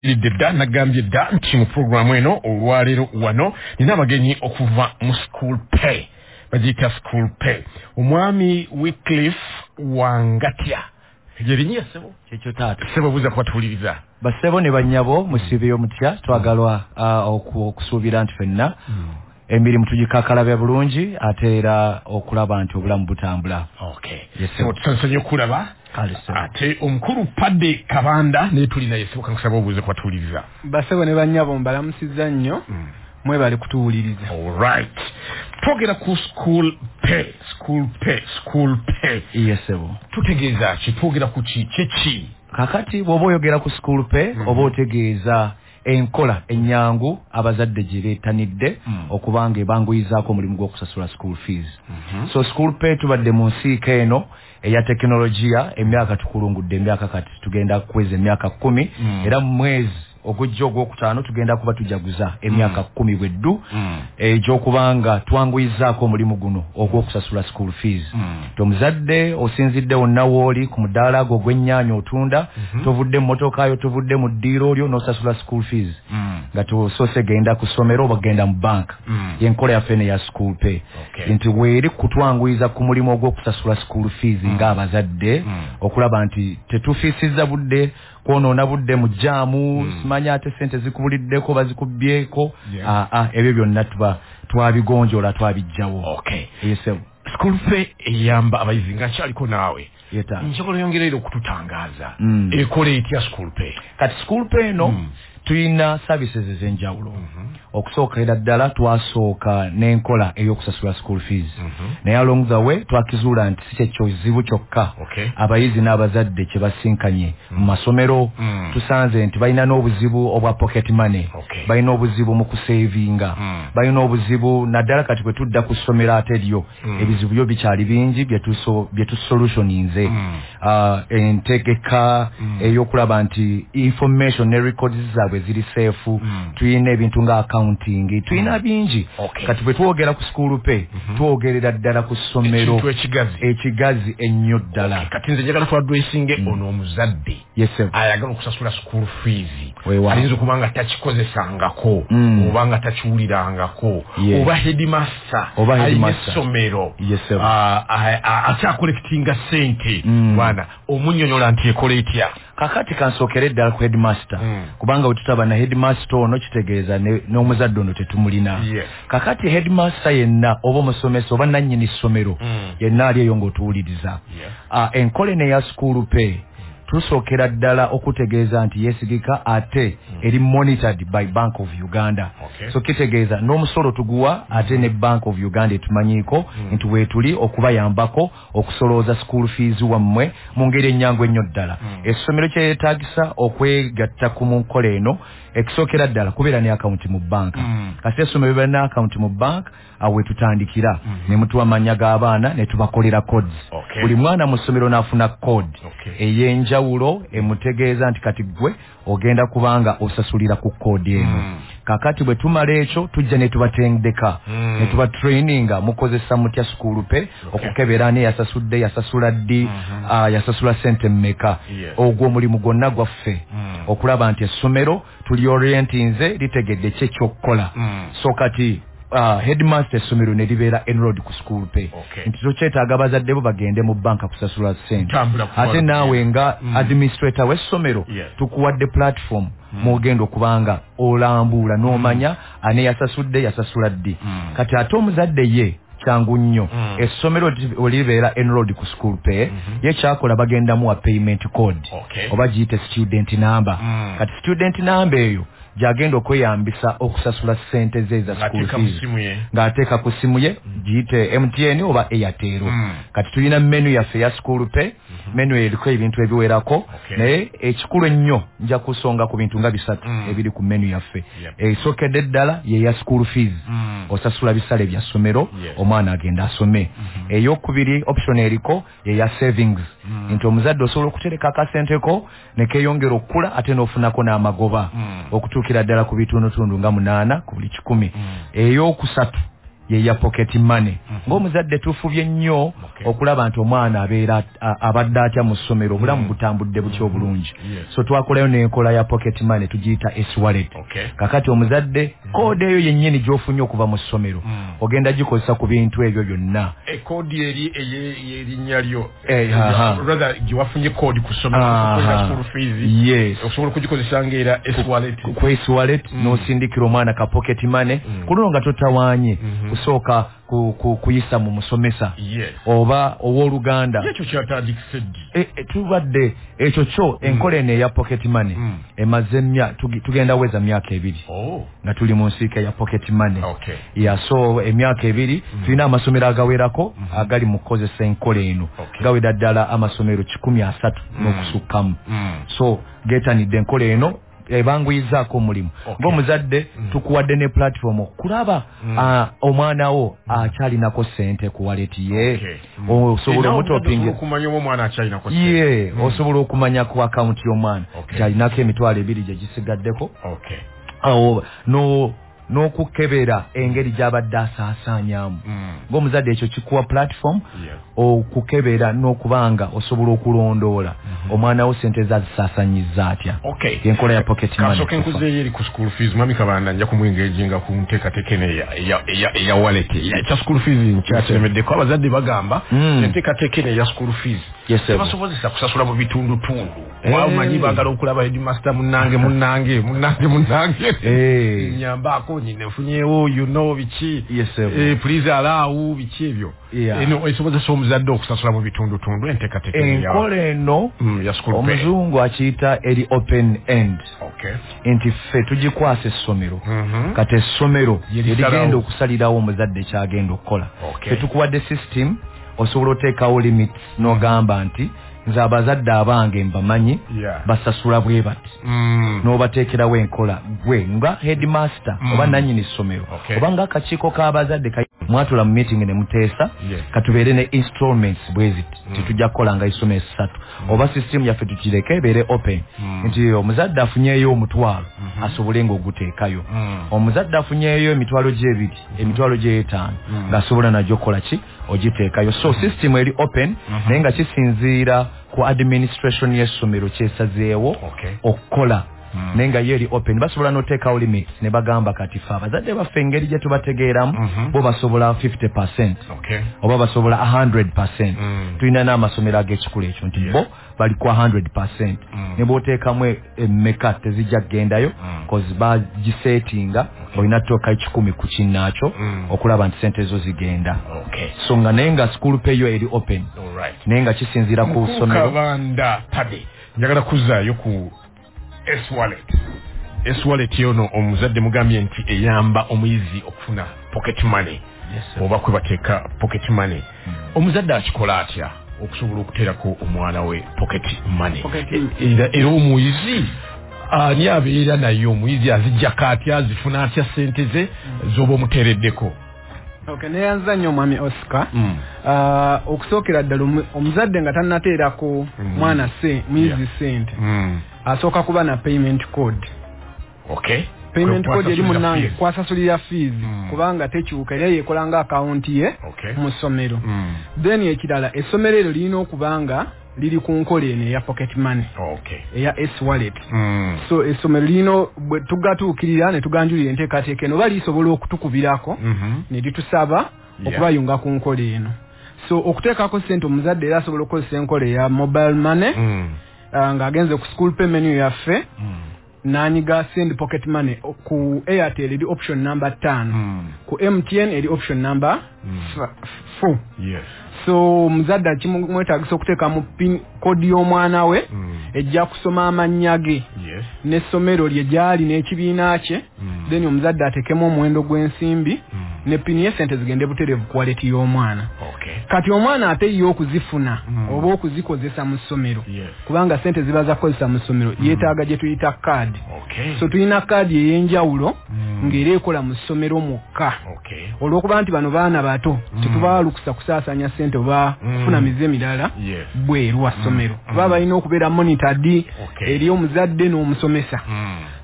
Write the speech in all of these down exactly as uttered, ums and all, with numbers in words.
Dda nagambye dda nti mu programu eno olwaleero wano nina abagenyi okuva mu school pay bagiyita school pay omwami Wycliffe Wangatya jerinnya sebo kyekyo taata sebo buza kwatuliriza basebo ne banyabo musibiyo mutya twagalwa uh, okusuubira nti fenna mm. emirimu tugikakkalabya bulungi ate era okulaba nti obulamu butambula. Okay. Yesebo tusansonye okulaba ate omukulu Padde Kabanda ne tulina yesebo kankusaba obuze kwatuliriza basebo ne banyabo mbalamusiza nnyo mm. mwe bali kutuwuliriza. All right. Twogera ku school pay school pay school pay yesebo tutegeeza ki twogera ku ki kyeki kakati bw'oba oyogera ku school pay mm. oba otegeeza enkola enyangu abazadde gireetanidde mm. okubanga ebanguyizaako omulimu gw'okusasula school fees. Mm-hmm. So school pay tubadde mu nsiika eno eya tekinologiya emyaka tukulungudde emyaka kati tugenda kuweza emyaka kumi mm. era mu mwezi ogujja ogwokutaano tugenda kuba tujaguza emyaka kumi mm. bweddu mm. egy'okubanga twanguyizaako omulimu guno ogw'okusasula school fees. Mm. Tomuzadde osinzidde wonna wooli ku mudaala gwo gw'ennyaanya otunda mm-hmm. tovudde mu motoka yo tovudde mu ddiiro olyo n'osasula school fees mm. nga tosoose genda ku ssomero oba genda mu banka mm. yenkola yaffe ne ya school pay. Okay. Nti weeri kutwanguyiza ku mulimu ogw'okusasula school fees mm. ng'abazadde mm. okulaba nti tetufiisizza budde kwonoona budde mu jaamu mm. simanya ate sente zikubuliddeko bazikubbyeko yeah. ah, ah, ebyo byonna tuba twabigonjoola twabijjawo. Okay. Yesebo school fee eyamba abayizi nga kyaliko naawe yeta njagala yongerera okututangaaza mm. ekola etya school pay kati school pay no mm. tuyina services ez'enjawulo mm-hmm. okusookera ddala twasooka n'enkola ey'okusasula school fees mm-hmm. naye along the way twakizuula nti si kyekyo kizibu kyokka okay. abayizi n'abazadde kye basinkanye mu mm. masomero mm. tusanze nti balina n'obuzibu obwa pocket money okay. balina obuzibu mu kuseevinga mm. balina obuzibu naddala kati bwe tudda ku ssomero ate lyo mm. ebizibu byo bikyali bingi bye tusolutionize mm. uh, entegeka mm. ey'okulaba nti information ne records zaabwe ziri seefu mm. tuyina ebintu nga accounting tuyina mm. bingi okay. kati bwe twogera ku school pay mm-hmm. twogerera ddala ku ssomero ekigazi ekigazi ennyo ddala okay. kati nze njagala twadressinge mm. ono omuzadde yesebo ayagala okusasula school fees ayinza okuba nga takikozesangako mm. oba nga takiwulirangako yeah. oba headmaster ayina essomero akyakolektinga ssente bwana omunnyonnyola nti ekola etya kakati kansookere ddala ku headmaster mm. kubanga bwe tutaba na headmaster ono kitegeeza n'omuzadde ono tetumulina yes. kakati headmaster yenna oba omusomesa oba nannyini ssomero mm. yenna ali eyo ng'otuwuliriza yeah. uh, enkole ne ya school pay tusookera ddala okutegeeza nti yeesigika ate mm. eri monitored by Bank of Uganda okay. so kitegeeza n'omusolo tuguwa mm. ate ne Bank of Uganda etumanyiiko mm. nti weetuli okubayambako okusolooza school fees wammwe mu ngeri ennyangu ennyo ddala mm. essomero kye yeetaagisa okwegatta ku mu nkola eno ekisookera ddala kubeera ne akawunti mu banka mm. kasi essomero biba ne akawunti mu banka awe tutandikira mm -hmm. ne mutuwa amanya g'abaana ne tubakolera codes okay. buli mwana mu ssomero n'afuna code okay. ey'enjawulo emutegeeza nti kati gwe ogenda kubanga osasulira ku code eno mm. kakati bwe tumala ekyo tujja ne tubatendeka mm. ne tuba traininga mukozesa mutya school pay okay. okukebera ne yasasudde yasasula ddi mm -hmm. uh, yasasula sente mmeka yes. ogwo omulimu gwonna gwaffe mm. okulaba nti essomero tuli orientinze litegedde kyekyokukola mm. so kati Uh, headmaster essomero ne libeera enrolled ku school pay okay. nti tokyetaaga abazadde bo bagende mu banka kusasula ssente ate naawe nga mm. administrator w'essomero yes. tukuwadde platform mm. mwogenda okubanga olambuula n'omanya mm. ane yasasudde yasasula ddi mm. kati ate omuzadde ye kyangu nnyo mm. essomero olibeera enrolled ku school pay mm-hmm. ye kyakola bagenda muwa payment code okay. oba giyite student number mm. kati student number eyo gyagenda okweyambisa okusasula ssente ze za school fees ng'ateeka ku simu ye mm. giyite M T N oba Airtel mm. kati tulina menu yaffe ya school pay mm-hmm. menu eriko ebintu ebiwerako okay. naye ekikulu ennyo nja kusonga ku bintu nga bisatu mm. ebiri ku menu yaffe yep. esookedde ddala ye ya school fees mm. osasula bisale bya ssomero yes. omwana agenda asome mm-hmm. eyokubiri option eriko ye ya savings mm. nti omuzadde osobola okutereka akasenteko ne keeyongera okukula ate n'ofunako n'amagoba mm. okutuukira ddala ku bitunutundu nga munaana ku buli kikumi mm. ey'okusatu ye ya pocket money mm -hmm. ng'omuzadde tufubye nnyo okay. okulaba nti omwana abeera abadde atya mu ssomero obulamu mm -hmm. butambudde butyo obulungi mm -hmm. yes. so twakolayo n'enkola ya pocket money tugiyita S-wallet okay. kakati omuzadde mm -hmm. kode eyo yennyini gy'ofunye okuva mu ssomero mm -hmm. ogenda gikozesa ku bintu ebyo byonna e kode eri erinnya lyo eh ha rather giwafunye kode ku ssomero okukola school fees yes osobola okugikozesa ng'era S-wallet ku S-wallet mm. n'osindikira omwana ka pocket money mm. kuno nga totawaanye mm -hmm. kusooka ku, ku, kuyisa mu musomesa yes. oba ow'oluganda ekyo kyatandikisejji e, e, tubadde ekyo kyo mm. enkola eno eya pocket money mm. emaze mya tugenda weza myaka ebiri oh. nga tuli mu nsiike ya pocket money okay. ya so emyaka ebiri mm. tulina amasomero agawerako mm -hmm. agali mu kukozesa enkola eno okay. gaweda ddala amasomero kikumi asatu mm. n'okusukkamu mm. so geetanidde enkola eno ebanguyizaako omulimu okay. ng'omuzadde mm. tukuwadde ne platform okulaba mm. uh, omwana wo mm. akyalinako sente ku wallet ye okay. mm. osobola omutopinga okumanya omwana akyalinako sente ye mm. osobola okumanya ku account y'omwana okay. kyalinako emitwalo ebiri gye gisigaddeko okay. awo no n'okukebera engeri gy'abadde asaasaanyamu mm. ng'omuzadde ekyo kikuwa platform yeah. okukebera n'okubanga osobola okulondoola mm -hmm. omwana wo sente zazisaasanyiza atya okay. enkola ya pocket money kasooka enkuze eri ku school fees mwami Kabanda nja kumwengejinga ku nteekateeka eno eya wallet ekya school fees nkyakiremeddeko abazadde bagamba mm. enteekateeka eno eya school fees yes, tebasobozesa kusasula mu bitundutundu hey. Wamanyi baagala okulaba headmaster munnange munnange munnange munnange hey. nyambaako nyine nfunyewo you know biki yes, eh, please allow biki ebyo yeah. eno esobozesa omuzadde okusasula mu bitundutundu enteekateeka enkola eno mm, ya school omuzungu akiyita eri open end okay. nti ffe tugikwasa essomero mm -hmm. kati essomero yerigenda okusalirawo omuzadde kyagenda okukola okay. ffe tukuwadde system osobola oteekawo limits n'ogamba nti nze abazadde abange mbamanyi yeah. basasula bwe bati mm. n'obateekerawo enkola gwe nga headmaster mm. oba nannyini ssomero okay. oba nga akakiiko k'abazadde mwatula mu meeting ne muteesa yes. katubeere ne installments bwe ziti mm. titujja kukola nga isoma esatu mm. oba system yaffe tukireke ebeere open mm. nti omuzadde afunyeeyo omutwalo mm -hmm. asobole ng'oguteekayo mm. omuzadde afunyeeyo emitwalo gy'ebiri mm. emitwalo gy'etaano mm. ng'asobola nagyo kukola ki ogiteekayo so mm. system eri open mm -hmm. naye nga kisinziira ku administration y'essomero kyesazeewo okay. okukola mm. naye nga yo eri open basobola n'oteekawo limits ne bagamba kati fe abazadde baffe engeri gye tubategeeramu mm -hmm. bo basobola fifty percent okay. oba basobola one hundred percent mm. tulina n'amasomero ag'ekikulu ekyo nti yeah. bo bali ku one hundred percent mm. ne booteekamu emmeka tezijja kugendayo cause mm. bagiseetinga okay. olina ttooka ekikumi ku kinnaakyo mm. okulaba nti sente zo zigenda okay. so nga naye nga school pay yo eri open right. naye nga kisinziira ku ssomero Kabanda Tade njagala kuzaayo ku S-wallet S-wallet yono omuzadde mugambye nti eyamba omuyizi okufuna pocket money yes, oba kwe bateeka pocket money mm. omuzadde akikola atya okusobola okuteerako omwana we pocket money era omuyizi ani abeera naye omuyizi azijjako atya azifuna atya sente ze mm. zoba omuteereddeko okay neyanza nnyo mwami Oscar mm. uh, okusookera ddala omuzadde nga tannateerako mm. mwana se muyizi yeah. sente mm. asooka kuba na payment code okay payment code eri munange kwasasulira fees mm. kubanga tekiwuka era yekola nga account ye okay. mu ssomero mm. then ekirala essomero eryo lirina okubanga liri ku nkola eno eya pocket money okay. eya S-wallet mm. so essomero lino bwe tugatuukirira ne tuganjulira enteekateeka eno oba lisobola okutukubirako mm -hmm. ne litusaba yeah. okubayunga ku nkola eno so okuteekako sente omuzadde era asobola okukozesa enkola eya mobile money mm. uh, ng'agenze ku school pay menu yaffe mm. nanyiga send pocket money ku Airtel eri option number tano mm. ku M T N eri option number mm. four yes. so muzadde kimwetaagisa okuteeka mu pin code y'omwana we mm. ejja kusoma amannya ge yes. n'essomero lye gyali n'ekibiina kye mm. then omuzadde ateekemu omuwendo gw'ensimbi mm. ne pini y'essente zigende butereevu ku wallet y'omwana okay. kati omwana ate ye okuzifuna mm. oba okuzikozesa mu ssomero yes. kubanga sente ziba zakozesa mu ssomero mm. yeetaaga gye tuyita kaadi okay. so tulina kaadi ey'enjawulo mm. ng'era ekola mu ssomero mwokka okay. olw'okuba nti bano baana bato mm. tetubalukusa kusaasanya sente oba mm. kufuna mize emirala yes. bweru wa ssomero mm. baba balina okubeera monitored okay. eri omuzadde n'omusomesa mm.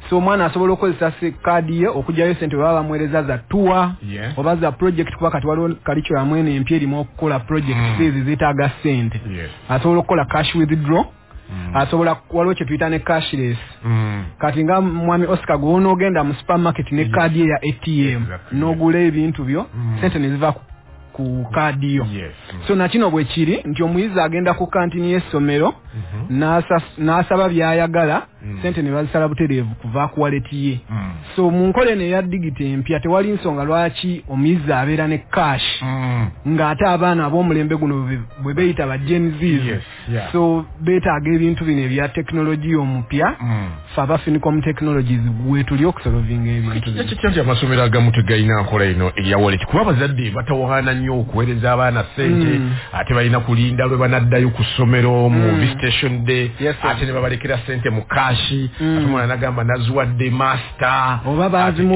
so omwana asobola okukozesa kadi ye okujjayo sente baba bamwereza za tour yeah. oba za project kuba kati waliwo curriculum eno empya erimu okukola project mm. sizi zeetaaga sente yes. asobola okukola cash withdraw mm. asobola waliwo kye tuyita ne cashless mm. kati nga mwami Oscar gwonoogenda mu supermarket ne yes. kadi ye ya A T M exactly. n'ogula ebintu byo mm. sente ne ziva ku kadi yo yes. mm. so nakino bwe kiri nti omuyizi agenda ku kantini y'essomero mm-hmm. n'asaba n'asaba by'ayagala mm. sente ne bazisala butereevu kuva ku wallet ye mm. so mu nkola eno eya digiti empya tewali nsonga lwaki omuyizi abeera ne cash mm. ng'ate abaana ab'omulembe guno bwe beeyita ba Gen Z yes. yeah. so beetaaga ebintu bino ebya tekinologiya omupya mm. fe aba Finicom Technologies wetuli okusolovinga ebintu bino ekyo kya amasomero agamu tegayina nkola eno eya wallet kuba abazadde batawaana nnyo okuweereza abaana ssente mm. ate balina kulinda lwe banaddayo ku ssomero mu mm. visitation day yes, ate ne babalekera ssente mu kashi mm. ate omwana nagamba naziwadde master oba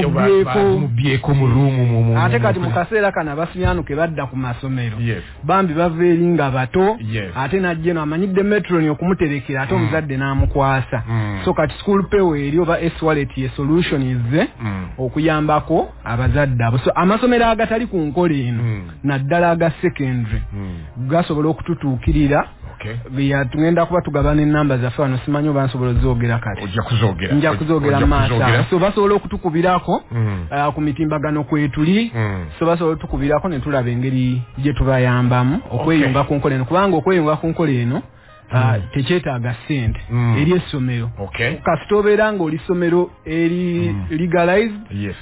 bazimubyeko mu ruumu ate kati mu kaseera kano abasumyanuke badda ku masomero yes. bambi bava eri nga bato yes. ate najjeno amanyidde metroni okumuterekera ate omuzadde mm. n'amukwasa mm. so kati school pay eri oba S-wallet ye solution izze mm. okuyambako abazadde abo so amasomero agatali ku nkola eno mm. naddala aga secondary mm. gasobola okututuukirira okay. ya tugenda kuba tugabana ennamba zaffe wano simanyi oba nsobola ozoogera kati ojja kuzoogera nja kuzoogera maasa so basobola okutukubirako mm. uh, ku mitimbagano kwetuli mm. so basobola okutukubirako ne tulaba engeri gye tubayambamu okweyunga okay. ku nkola eno kubanga okweyunga ku nkola eno Uh, mm. tekyetaaga ssente mm. eri essomero okay. kasita obeera ng'oli ssomero eri mm. legalized yes.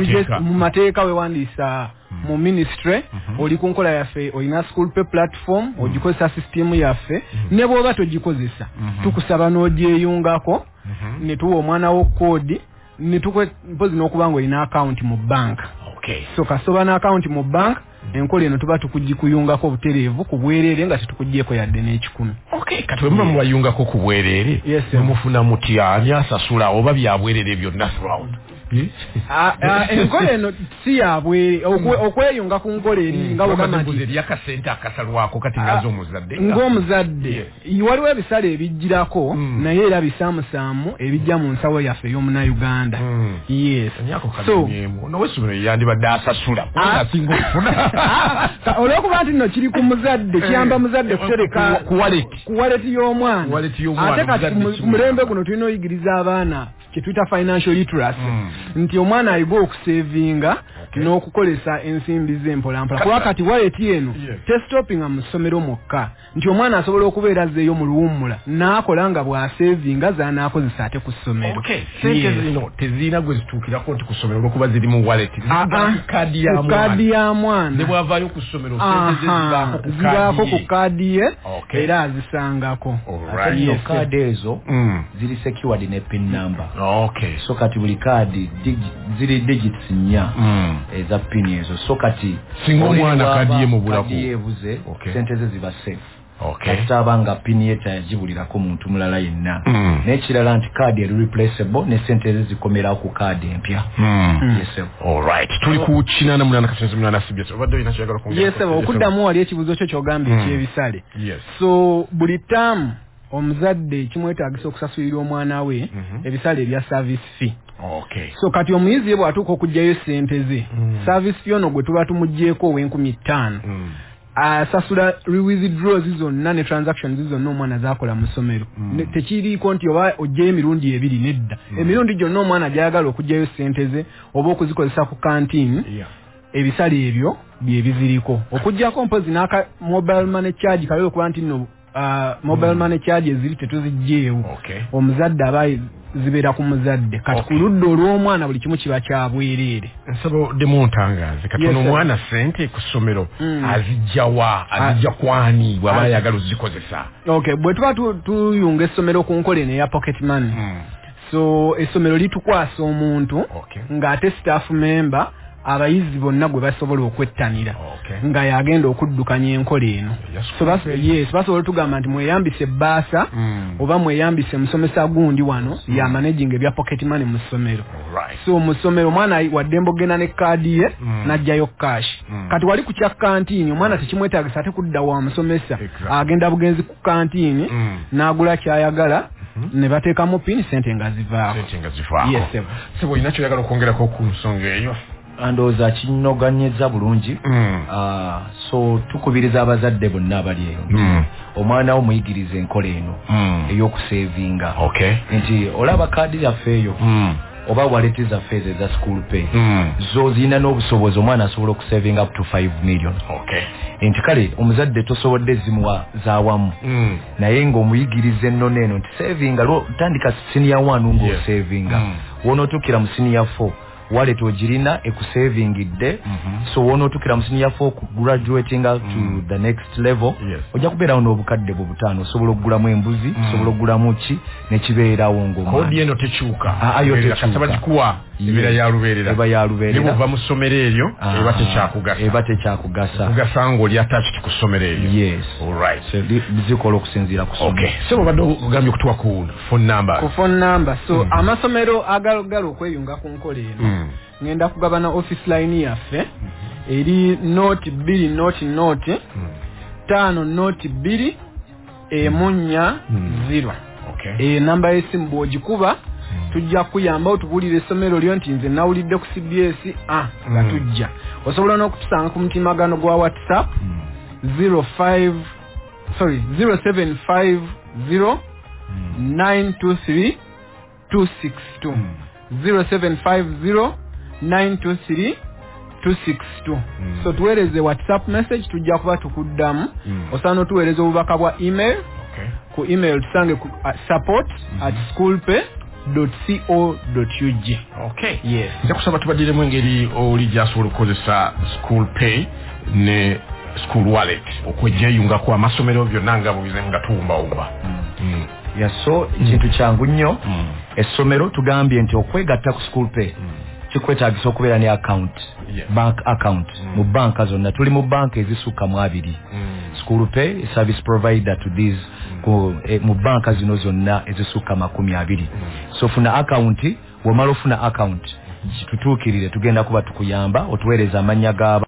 mu mateeka wewandiisa mm. mu ministry mm-hmm. oli ku nkola yaffe olina school pay platform mm. ogikozesa system yaffe mm. ne bw'oba togikozesa mm-hmm. tukusaba n'ogyeyungako mm-hmm. ne tuwa omwana wo koodi ne tukwe mpozi n'okuba ng'olina account mu bank okay. so kasoba na account mu bank enkola eno tuba tukugikuyungako obutereevu ku bwereere nga tetukugyeko yadde n'ekikumi okay. kati bwe muba mubayungako ku bwereere yes, mumufuna mutya ani asasula oba byabwereere byonna throughout enkola eno si yabwere okweyunga ku nkola eri nga bugamba nti eri akasente akasalwako kati ngaza omuzadde ng'omuzadde waliwo ebisale ebijjirako naye era bisaamusaamu ebijja mu nsawo yaffe ey'omunauganda yes so nowesomero yandibadde asasula asinga okufuna olw'okuba nti nno kiri ku muzadde kiyamba muzadde kutereka ku waleti y'omwana ate kati mulembe guno tulina oyigiriza abaana kyetuyita financial literacy mm. nti omwana ayiga okusevinga okay. n'okukolesa ensimbi z'empolampola kuba kati waleti eno yes. testopinga mu ssomero mwokka nti omwana asobola okubeera zeeyo mu luwummula n'akola nga bw'asevinga z'anaakozesa ate ku ssomero okay. sente yes. zino tezirina gwe zituukirako nti ku ssomero olwokuba ziri mu waleti kaadi ya mwana ne bw'avaayo ku ssomero zibaako ku kaadi ye okay. era azisangako ate nno kaadi ezo mm. ziri secured ne pin number okay. so kati buli kaadi digi, ziri digits nnya mm. eza pin ezo so kati singa omwana kaadi ye mubulako kaadi yebuze okay. sente ze ziba safe okay. kasitaba nga pin ye tayagibulirako muntu mulala yenna mm. n'ekirala nti kaadi eri replaceable ne sente ze zikomera ku kaadi empya mm. yes, alright tuli ku kinana munana kasenze munana sibye obadde ina kyagala kwongera yes okuddamu wali ekibuzo kyo kyogambye mm. kyebisale yes. so buli tamu omuzadde kimwetaagisa okusasulira omwana we mm-hmm. ebisale ebya service fee okay. so kati omuyizi ye bw'atuuka okugyayo ssente ze mm. service fee ono gwe tuba tumuggyeko ow'enkumi ttaano mm. asasula uh, withdrawals zonna ne transactions zonna omwana zakola mu ssomero mm. tekiriiko nti oba ojjayo emirundi ebiri nedda mm. emirundi gyonna omwana gyayagala okugyayo ssente ze oba okuzikozesa ku kantini yeah. ebisale ebyo bye biziriko okuggyako mpozi n'aka mobile money charge kalebe okuba nti nno Uh, mobile mm. money charges ziri tetuzijjeewo okay. omuzadde aba zibeera ku muzadde kati okay. ku ludda olw'omwana buli kimu kiba kyabwereere nsaba demu ntangaze kati yes, omwana sente ku ssomero mm. azijjawa azijja kwani bw'aba ayagala ozikozesa okay bwe tuba tuyunga essomero ku nkola eno eya pocket money mm. so essomero litukwasa omuntu okay. ng'ate staff member abayizi bonna gwe basobola okwettanira okay. nga yagenda okuddukanya enkola eno yes, so bas yes basobola tugamba nti mweyambise bbaasa mm. oba mweyambise musomesa gundi wano mm. ya managing ebya pocket money mu ssomero right. so mu ssomero omwana waddemba ogenda ne kaadi ye mm. n'ajjayo cash mm. kati wali ku kya kantini omwana tekimwetaagisa ate kudda wa musomesa exactly. agenda bugenzi ku kantini mm. n'agula kyayagala ne bateekamu pin sente nga zivaako sente nga zivaako yes sebo sebo inacho yagala okwongerako ku nsonga eyo andooza kinoganyeza bulungi mm. uh, so tukubiriza abazadde bonna abali eyo mm. omwana wo muyigirize enkola eno mm. ey'okusevinga okay. nti olaba kaadi yaffe eyo mm. oba waleti zaffe ezo eza school pay mm. zo zirina n'obusobozi omwana asobola okusevinga up to five million okay. nti kale omuzadde tosobodde zimuwa zaawamu mm. naye ng'omuyigiriza ennono eno nti sevinga tandika senior one ng'osevinga yes. mm. wonootuukira mu senior four wallet ogirina ekusavingidde mm-hmm. so wonootukira mu senior four graduating mm. to the next level yes. ojja kubeerawo n'obukadde bwe butaano osobola okugulamu embuzi mm. osobola okugulamu ki nekibeerawo ng'omwana kodi eno tekyuka ayo tekyuka bagikuwa ebeera ya lubeerera eba ya lubeerera ne buva mu ssomero eryo eba tekyakugasa eba tekyakugasa kugasa ng'oli attached ku ssomero eryo yes all right so zikola okusinziira ku okay so babadde ogambye okutuwa ku phone number ku phone number so mm. amasomero agalogala okweyunga ku nkola eno mm. ngenda kugabana office line yaffe mm-hmm. eri note bbiri note note mm. tano note bbiri emunnya mm. zero okay. e namba y'essimu bw'ogikuba tujja kuyamba otubulire essomero lyo nti nze nawulidde ku C B S ah nga tujja osobola n'okutusanga ku mutimagano gwa WhatsApp zero five sorry zero seven five zero nine two three two six two zero seven five zero nine two three two six two mm. so tuweereze WhatsApp message tujja kuba tukuddamu mm. osaana otuweereza obubaka bwa email okay. ku email tusange ku uh, support mm-hmm. at schoolpay dot co dot u g okay yes nja kusaba tubaddiremu engeri oli gy'asobola okukozesa school pay ne school wallet okwejjeyungako amasomero byonna nga bubize nga tuwumbawumba mm. mm. yeah, so kintu mm. kyangu nnyo mm. essomero tugambye nti okwegatta ku school pay mm. kikwetaagisa okubeera ne account yes. bank account mm. mu banka zonna tuli mu banka ezisukka mu abiri mm. school pay service provider to these mm. ku, e, mu banka zino zonna ezisukka makumi abiri mm. so funa account womala ofuna account kitutuukirire tugenda kuba tukuyamba otuweereza amannya g'aba